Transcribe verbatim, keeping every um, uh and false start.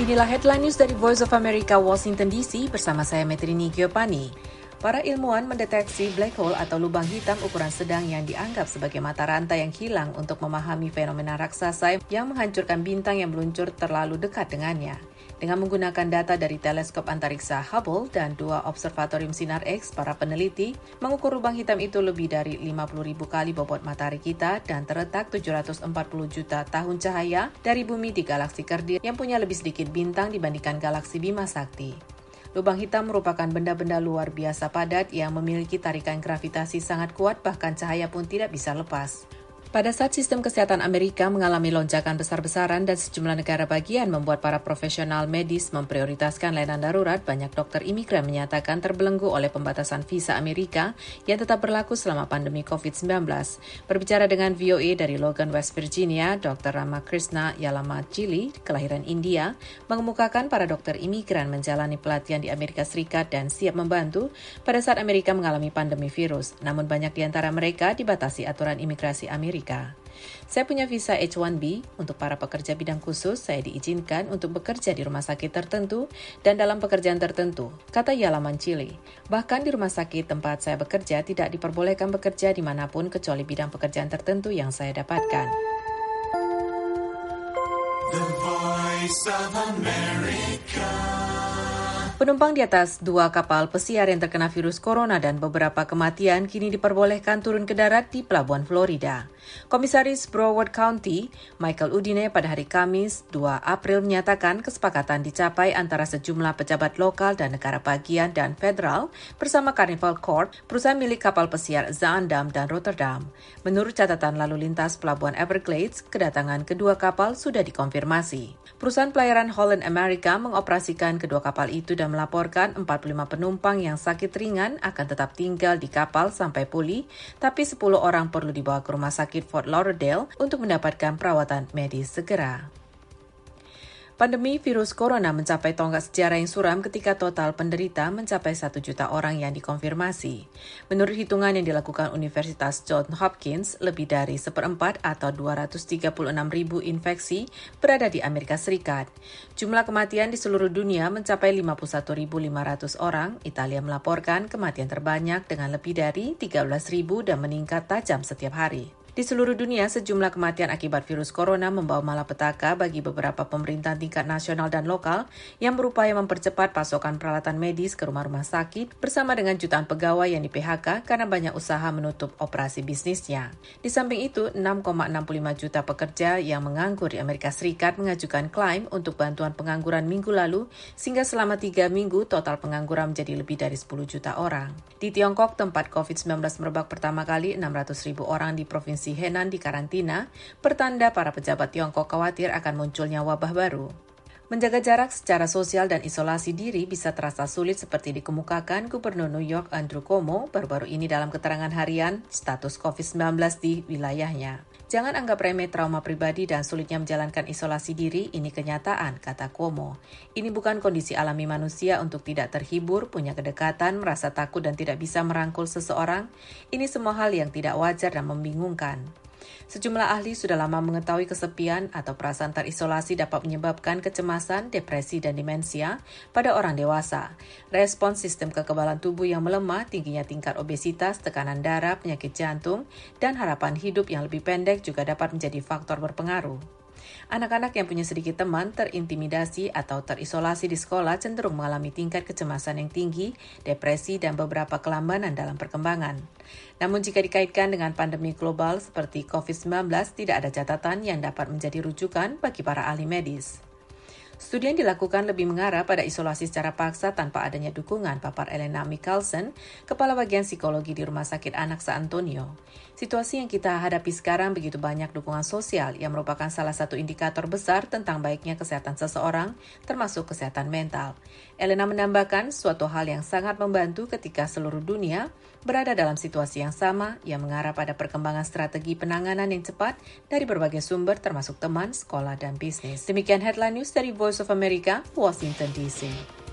Inilah headline news dari Voice of America Washington D C bersama saya Metrini Giopani. Para ilmuwan mendeteksi black hole atau lubang hitam ukuran sedang yang dianggap sebagai mata rantai yang hilang untuk memahami fenomena raksasa yang menghancurkan bintang yang meluncur terlalu dekat dengannya. Dengan menggunakan data dari teleskop antariksa Hubble dan dua observatorium sinar X, para peneliti mengukur lubang hitam itu lebih dari lima puluh ribu kali bobot matahari kita dan terletak tujuh ratus empat puluh juta tahun cahaya dari bumi di galaksi Kerdil yang punya lebih sedikit bintang dibandingkan galaksi Bima Sakti. Lubang hitam merupakan benda-benda luar biasa padat yang memiliki tarikan gravitasi sangat kuat, bahkan cahaya pun tidak bisa lepas. Pada saat sistem kesehatan Amerika mengalami lonjakan besar-besaran dan sejumlah negara bagian membuat para profesional medis memprioritaskan layanan darurat, banyak dokter imigran menyatakan terbelenggu oleh pembatasan visa Amerika yang tetap berlaku selama pandemi covid sembilan belas. Berbicara dengan V O A dari Logan, West Virginia, dokter Ramakrishna Yalamachili, kelahiran India, mengemukakan para dokter imigran menjalani pelatihan di Amerika Serikat dan siap membantu pada saat Amerika mengalami pandemi virus. Namun banyak di antara mereka dibatasi aturan imigrasi Amerika. Saya punya visa H one B untuk para pekerja bidang khusus. Saya diizinkan untuk bekerja di rumah sakit tertentu dan dalam pekerjaan tertentu, kata Yalamachili. Bahkan di rumah sakit tempat saya bekerja tidak diperbolehkan bekerja dimanapun kecuali bidang pekerjaan tertentu yang saya dapatkan. The Voice of America. Penumpang di atas dua kapal pesiar yang terkena virus corona dan beberapa kematian kini diperbolehkan turun ke darat di Pelabuhan Florida. Komisaris Broward County, Michael Udine, pada hari Kamis, dua April menyatakan kesepakatan dicapai antara sejumlah pejabat lokal dan negara bagian dan federal bersama Carnival Corp, perusahaan milik kapal pesiar Zaandam dan Rotterdam. Menurut catatan lalu lintas Pelabuhan Everglades, kedatangan kedua kapal sudah dikonfirmasi. Perusahaan pelayaran Holland America mengoperasikan kedua kapal itu dan melaporkan empat puluh lima penumpang yang sakit ringan akan tetap tinggal di kapal sampai pulih, tapi sepuluh orang perlu dibawa ke rumah sakit Fort Lauderdale untuk mendapatkan perawatan medis segera. Pandemi virus corona mencapai tonggak sejarah yang suram ketika total penderita mencapai satu juta orang yang dikonfirmasi. Menurut hitungan yang dilakukan Universitas Johns Hopkins, lebih dari seperempat atau dua ratus tiga puluh enam ribu infeksi berada di Amerika Serikat. Jumlah kematian di seluruh dunia mencapai lima puluh satu ribu lima ratus orang. Italia melaporkan kematian terbanyak dengan lebih dari tiga belas ribu dan meningkat tajam setiap hari. Di seluruh dunia, sejumlah kematian akibat virus corona membawa malapetaka bagi beberapa pemerintahan tingkat nasional dan lokal yang berupaya mempercepat pasokan peralatan medis ke rumah-rumah sakit bersama dengan jutaan pegawai yang di P H K karena banyak usaha menutup operasi bisnisnya. Di samping itu, enam koma enam puluh lima juta pekerja yang menganggur di Amerika Serikat mengajukan klaim untuk bantuan pengangguran minggu lalu, sehingga selama tiga minggu total pengangguran menjadi lebih dari sepuluh juta orang. Di Tiongkok, tempat covid sembilan belas merebak pertama kali, enam ratus ribu orang di provinsi Henan di karantina, pertanda para pejabat Tiongkok khawatir akan munculnya wabah baru. Menjaga jarak secara sosial dan isolasi diri bisa terasa sulit seperti dikemukakan Gubernur New York Andrew Cuomo baru-baru ini dalam keterangan harian status covid sembilan belas di wilayahnya. Jangan anggap remeh trauma pribadi dan sulitnya menjalankan isolasi diri, ini kenyataan, kata Cuomo. Ini bukan kondisi alami manusia untuk tidak terhibur, punya kedekatan, merasa takut dan tidak bisa merangkul seseorang. Ini semua hal yang tidak wajar dan membingungkan. Sejumlah ahli sudah lama mengetahui kesepian atau perasaan terisolasi dapat menyebabkan kecemasan, depresi, dan demensia pada orang dewasa. Respons sistem kekebalan tubuh yang melemah, tingginya tingkat obesitas, tekanan darah, penyakit jantung, dan harapan hidup yang lebih pendek juga dapat menjadi faktor berpengaruh. Anak-anak yang punya sedikit teman terintimidasi atau terisolasi di sekolah cenderung mengalami tingkat kecemasan yang tinggi, depresi, dan beberapa kelambanan dalam perkembangan. Namun jika dikaitkan dengan pandemi global seperti covid sembilan belas, tidak ada catatan yang dapat menjadi rujukan bagi para ahli medis. Studi yang dilakukan lebih mengarah pada isolasi secara paksa tanpa adanya dukungan, papar Elena Michelson, Kepala Bagian Psikologi di Rumah Sakit Anak San Antonio. Situasi yang kita hadapi sekarang begitu banyak dukungan sosial yang merupakan salah satu indikator besar tentang baiknya kesehatan seseorang, termasuk kesehatan mental. Elena menambahkan suatu hal yang sangat membantu ketika seluruh dunia berada dalam situasi yang sama yang mengarah pada perkembangan strategi penanganan yang cepat dari berbagai sumber termasuk teman, sekolah, dan bisnis. Demikian headline news dari Voice of America, Washington D C.